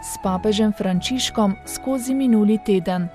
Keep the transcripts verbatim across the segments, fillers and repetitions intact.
s papežem Frančiškom skozi minuli teden.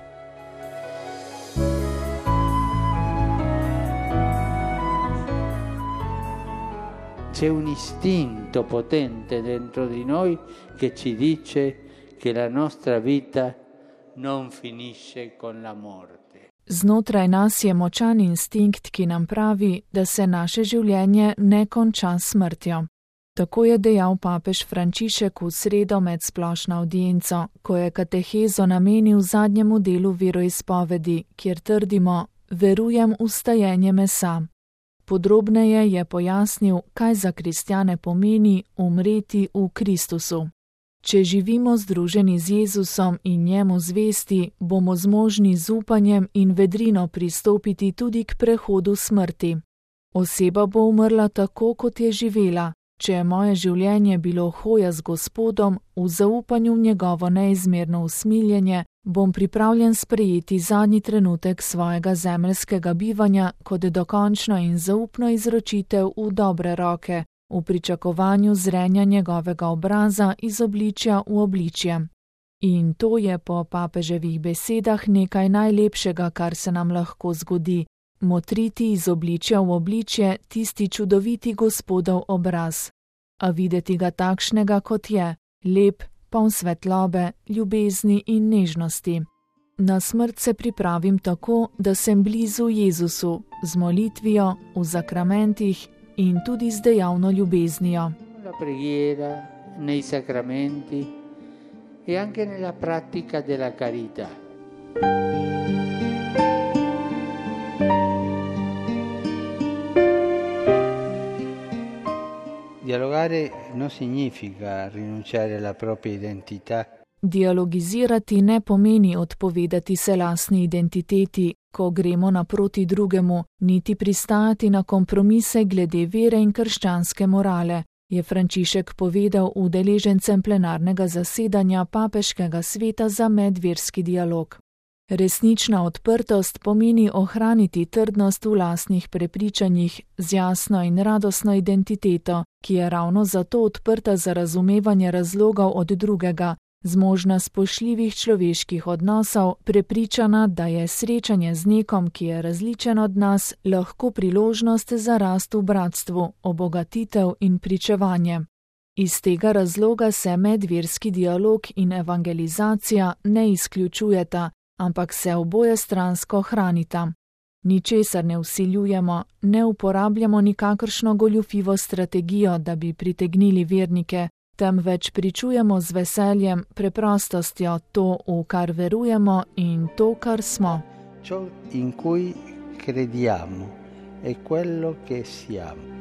C'è un istinto potente dentro di noi che ci dice che la nostra vita non finisce con la morte. Znotraj nas je močan instinkt, ki nam pravi, da se naše življenje ne konča s smrtjo. Tako je dejal papež Frančišek v sredo med splošno avdienco, ko je katehezo namenil zadnjemu delu veroizpovedi, kjer trdimo: verujem v stajenje mesa. Podrobneje je pojasnil, kaj za kristjane pomeni umreti v Kristusu. Če živimo združeni z Jezusom in njemu zvesti, bomo zmožni z upanjem in vedrino pristopiti tudi k prehodu smrti. Oseba bo umrla tako, kot je živela. Če je moje življenje bilo hoja z Gospodom, v zaupanju v njegovo neizmerno usmiljenje, bom pripravljen sprejeti zadnji trenutek svojega zemeljskega bivanja kot dokončno in zaupno izročitev v dobre roke, v pričakovanju zrenja njegovega obraza iz obličja v obličje. In to je po papeževih besedah nekaj najlepšega, kar se nam lahko zgodi, motriti iz obličja v obličje tisti čudoviti Gospodov obraz. A videti ga takšnega, kot je, lep, poln svetlobe, ljubezni in nežnosti. Na smrt se pripravim tako, da sem blizu Jezusu, z molitvijo, v zakramentih in tudi z dejavno ljubeznijo. La preghiera, nei sacramenti e anche nella pratica della carità. Dialogare non significa rinunciare alla propria identità. Dialogizirati ne pomeni odpovedati se lastni identiteti, ko gremo naproti drugemu, niti pristajati na kompromise glede vere in krščanske morale, je Frančišek povedal udeležencem plenarnega zasedanja Papeškega sveta za medverski dialog. Resnična odprtost pomeni ohraniti trdnost v lastnih prepričanjih z jasno in radostno identiteto, ki je ravno zato odprta za razumevanje razlogov od drugega, zmožna spoštljivih človeških odnosov, prepričana, da je srečanje z nekom, ki je različen od nas, lahko priložnost za rast v bratstvu, obogatitev in pričevanje. Iz tega razloga se medverski dialog in evangelizacija ne izključujeta, ampak se obojestransko hranita. Ničesar ne vsiljujemo, ne uporabljamo nikakršno goljufivo strategijo, da bi pritegnili vernike, temveč pričujemo z veseljem, preprostostjo to, v kar verujemo in to, kar smo. Ciò in cui crediamo è quello che siamo.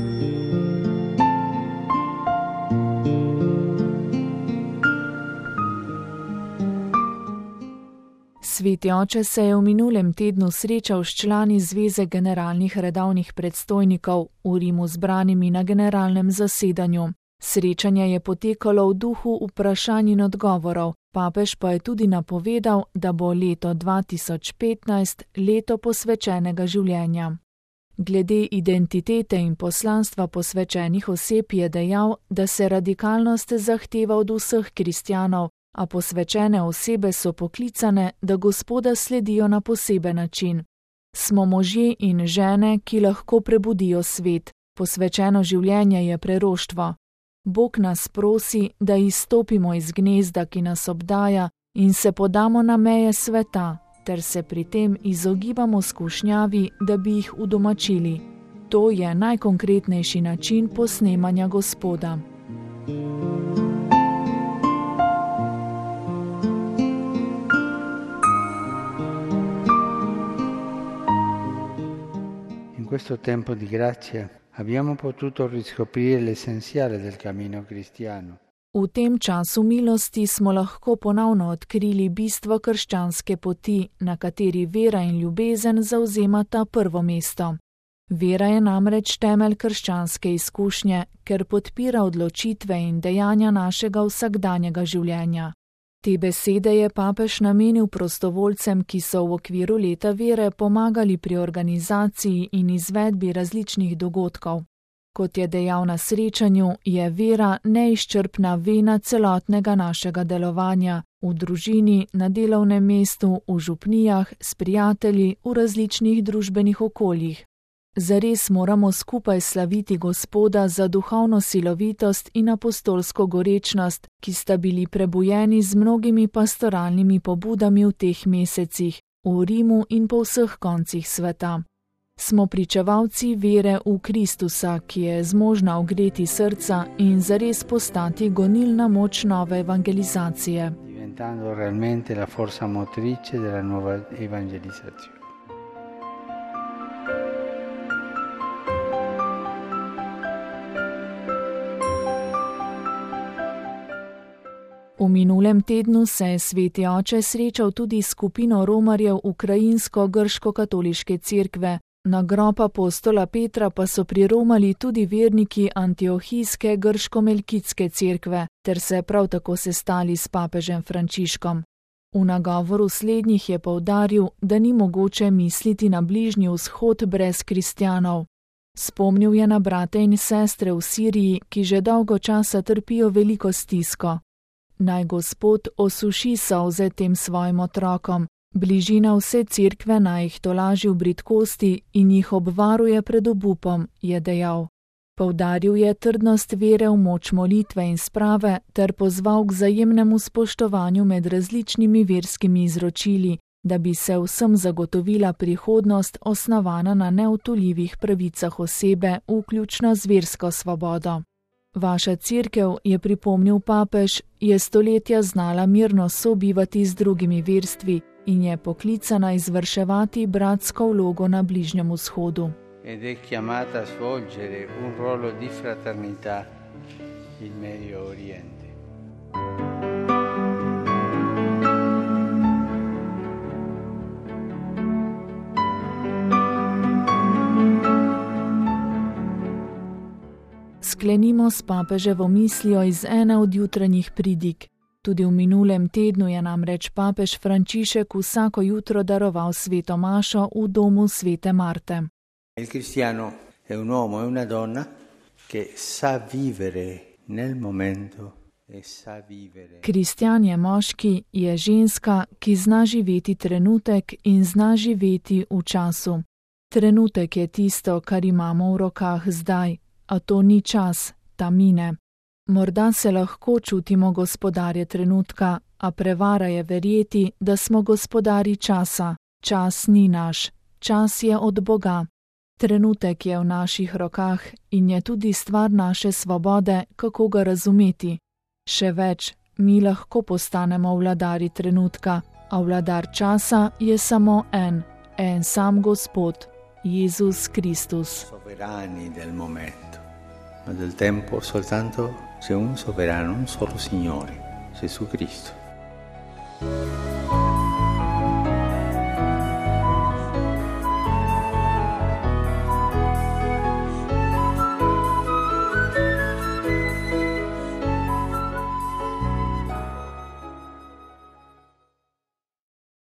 Sveti oče se je v minulem tednu srečal s člani Zveze generalnih redovnih predstojnikov v Rimu zbranimi na generalnem zasedanju. Srečanje je potekalo v duhu vprašanj in odgovorov, papež pa je tudi napovedal, da bo leto dva tisoč petnajst leto posvečenega življenja. Glede identitete in poslanstva posvečenih oseb je dejal, da se radikalnost zahteva od vseh kristjanov, a posvečene osebe so poklicane, da Gospoda sledijo na poseben način. Smo možje in žene, ki lahko prebudijo svet. Posvečeno življenje je preroštvo. Bog nas prosi, da izstopimo iz gnezda, ki nas obdaja, in se podamo na meje sveta, ter se pri tem izogibamo skušnjavi, da bi jih udomačili. To je najkonkretnejši način posnemanja Gospoda. In questo tempo di grazia abbiamo potuto riscoprire l'essenziale del cammino cristiano. V tem času milosti smo lahko ponovno odkrili bistvo krščanske poti, na kateri vera in ljubezen zavzemata prvo mesto. Vera je namreč temelj krščanske izkušnje, ker podpira odločitve in dejanja našega vsakdanjega življenja. Te besede je papež namenil prostovoljcem, ki so v okviru leta vere pomagali pri organizaciji in izvedbi različnih dogodkov. Kot je dejal na srečanju, je vera neizčrpna vena celotnega našega delovanja v družini, na delovnem mestu, v župnijah, s prijatelji, v različnih družbenih okoljih. Zares moramo skupaj slaviti Gospoda za duhovno silovitost in apostolsko gorečnost, ki sta bili prebujeni z mnogimi pastoralnimi pobudami v teh mesecih, v Rimu in po vseh koncih sveta. Smo pričevalci vere v Kristusa, ki je zmožna ogreti srca in zares postati gonilna moč nove evangelizacije. Diventando realmente la forza motrice della nuova evangelizzazione. V minulem tednu se je sveti oče srečal tudi s skupino romarjev ukrajinsko-grško-katoliške cerkve. Na grob apostola Petra pa so priromali tudi verniki antiohijske grško-melkitske cerkve, ter se prav tako sestali s papežem Frančiškom. V nagovoru slednjih je poudaril, da ni mogoče misliti na Bližnji vzhod brez kristjanov. Spomnil je na brate in sestre v Siriji, ki že dolgo časa trpijo veliko stisko. Naj Gospod osuši solze tem svojim otrokom, bližina vse cerkve naj jih tolaži v bridkosti in jih obvaruje pred obupom, je dejal. Poudaril je trdnost vere v moč molitve in sprave ter pozval k vzajemnemu spoštovanju med različnimi verskimi izročili, da bi se vsem zagotovila prihodnost osnovana na neodtujljivih pravicah osebe, vključno z versko svobodo. Vaša cerkev, je pripomnil papež, je stoletja znala mirno sobivati z drugimi verstvi in je poklicana izvrševati bratsko vlogo na Bližnjem vzhodu. Ed è chiamata a svolgere un ruolo di fraternità in Medio Oriente. Sklenimo s papeževo mislijo iz ene od jutranjih pridig. Tudi v minulem tednu je namreč papež Frančišek vsako jutro daroval sveto mašo v domu svete Marte. Il cristiano è un uomo e una donna che sa vivere nel momento e sa vivere. Kristjan je moški, je ženska, ki zna živeti trenutek in zna živeti v času. Trenutek je tisto, kar imamo v rokah zdaj, a to ni čas, ta mine. Morda se lahko čutimo gospodarje trenutka, a prevara je verjeti, da smo gospodari časa. Čas ni naš, čas je od Boga. Trenutek je v naših rokah in je tudi stvar naše svobode, kako ga razumeti. Še več, mi lahko postanemo vladari trenutka, a vladar časa je samo en, en sam Gospod, Jezus Kristus. Sovrani del momento, ma del tempo soltanto c'è un sovrano, un solo Signore, Gesù Cristo.